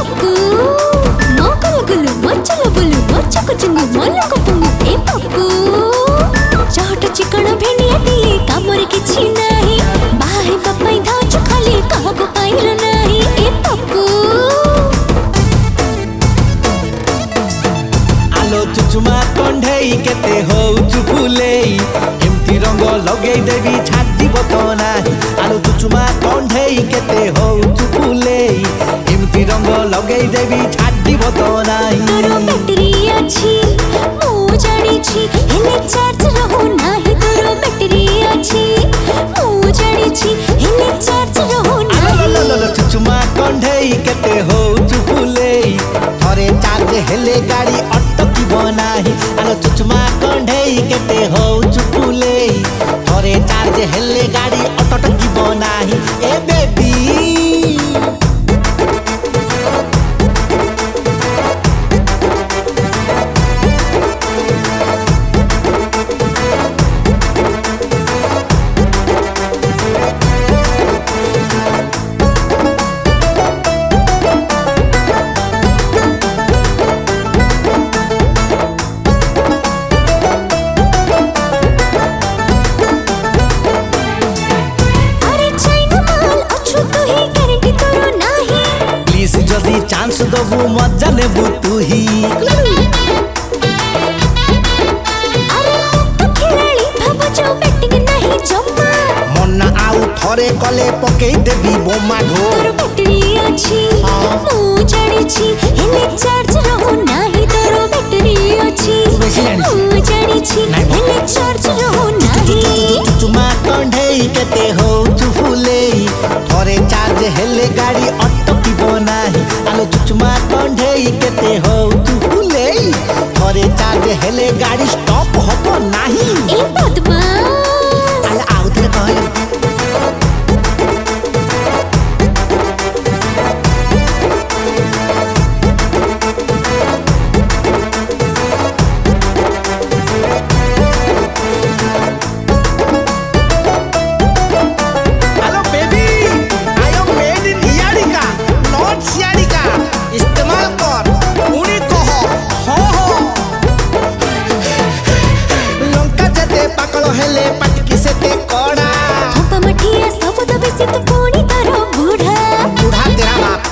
पप्पू मोकल गुलु मचल बुलु मचक चिंगु मलक पुंगु ए पप्पू चाट चिकन भेनिया दिए कामर किछि नाही बाहे बपाई धाच खाली कहको पाइल नाही ए पप्पू आलो चुचुमा कंढेई केते होउचु फुलेई एमती रंग लगेई देवी छाडी बतना आलो चुचुमा कंढेई केते होउचु फुलेई एमती रंग लगेई देवी छाडी बतना तोरो बैटरी अछि मु जानि छी हेले चार्ज रहो नाही तोरो बैटरी अछि मु जानि छी हेले चार्ज रहो नाही चुचुमा कंढेई केते होउचु फुलेई थरे चार्ज हेले गाड़ी अटकी बनाही आलो चुचुमा कंढेई केते होउचु फुलेई थरे चार्ज हेले गाड़ी अटकी बनाही ए बेबी जदी चांस दबु मजा नेबु तू ही अरे तो खिलाड़ी भाबो जो बैटिंग नहीं जम्मा मन्ना आउ थरे कले पकेई देबी बोमा घो तोर बैटरी अछि मु जानि छी हेले चार्ज रहो नाही तोर बैटरी अछि मु जानि छी हेले चार्ज रहो नाही चुचुमा कंढेई केते होउचु फुलेई थरे चार्ज हेले गाड़ी अटकी बनाही आलो चुचुमा कंढेई केते होउचु फुलेई थरे चार्ज हेले गाड़ी स्टॉप हबो नाही ए बदमाश आला आउथे कहले हेले पटकी से ते कोड़ा थप्पा मठिया सब दबे से तो कोणी तारो बूढ़ा बूढ़ा तेरा बाप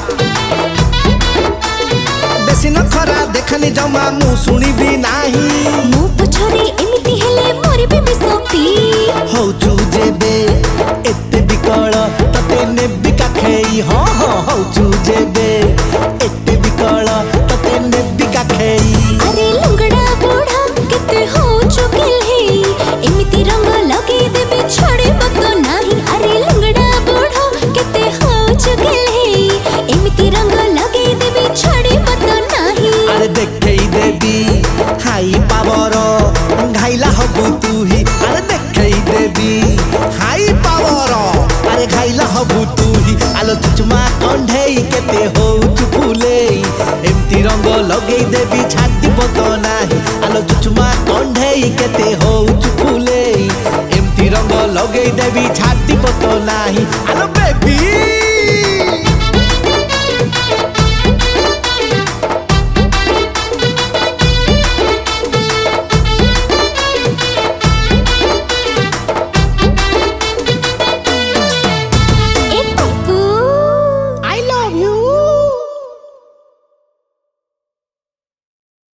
बेसी न खरा देखनी जमा मु सुनी भी नाही मु पछरे एमिति हेले मोरे बेबी सोपी हो चू जेबे एते बिकळ तते नेबी का खेई हो हो चू जेबे एते बिकळ तते नेबी का खेई अरे लंगड़ा बूढ़ा केते हो चुकिल है एमिति रंग लगे देबे छोड़े मत नाही अरे लंगड़ा बूढ़ा केते हो चुकिल है एमिति रंग लगे देबे छोड़े मत नाही अरे देखई देबी हाई पावर घाइला हबु तू ही अरे देखई देबी हाई पावर अरे घाइला हबु तू ही आलो चुचुमा कंढेई केते होउचु फुलेई एमती रंग लगेई देबी छाडी बतो नाही आलो चुचुमा कंढेई केते होउचु फुलेई एमती रंग लगेई देबी छाडी बतो नाही